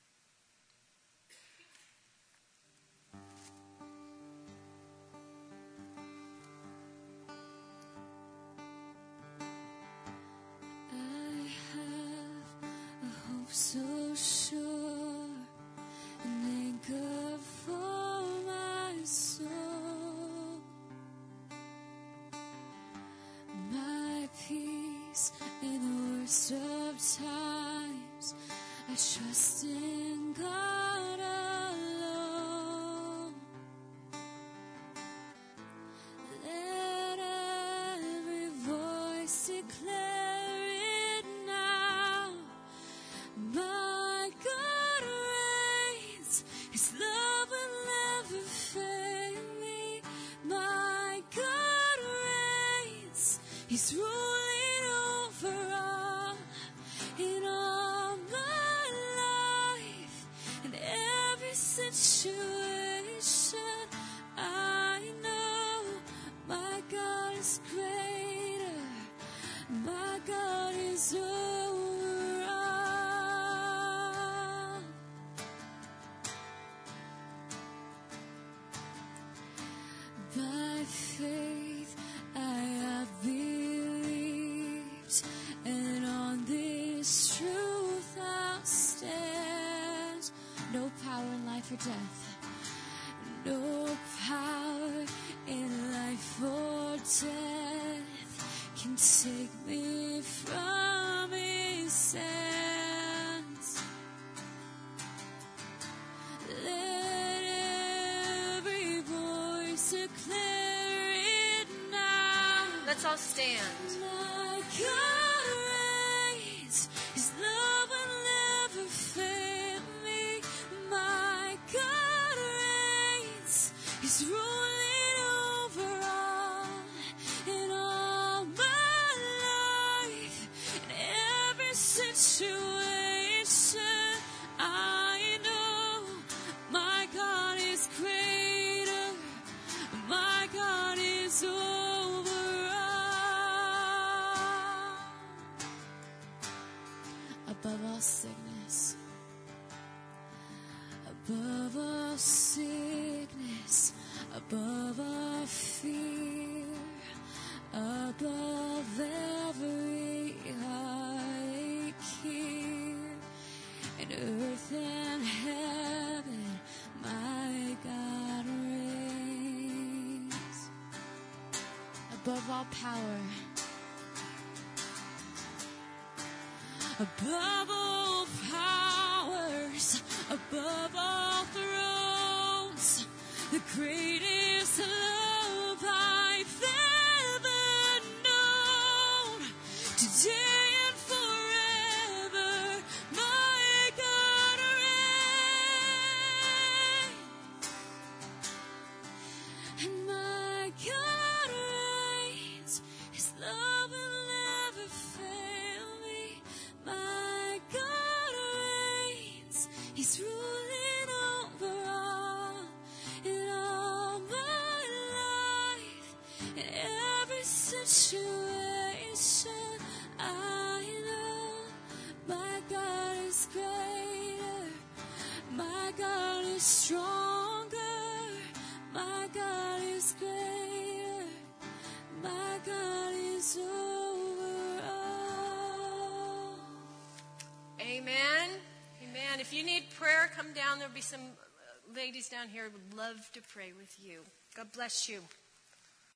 I have a hope so sure, an anchor for my soul. My peace in the worst of times, I trust in God alone. Let every voice declare it now. My God reigns, his love will never fail me. My God reigns, he's ruling over all, in all my life, in every situation. I know my God is greater, my God is over all. By faith I have believed, and on this truth I'll stand. No power in life or death, no power in life or death can take me from his hands. Let every voice declare it now. Let's all stand. My God reigns, his love will never fail me. My God reigns, he's ruling over all, in all my life, in every situation. I know my God is greater, my God is over all. Above all sickness, above all sickness, above all fear, above every heartache here, in earth and heaven, my God reigns. Above all power, above all powers, above all thrones, the greatest love I've ever known. Today and forever, my God reigns, and my God reigns. His love will never fail me. My God reigns. He's ruling over all in all my life, in every situation. I know my God is greater. My God is stronger. My God is greater. My God is over all. Amen. Amen. If you need prayer, come down. There'll be some ladies down here who would love to pray with you. God bless you.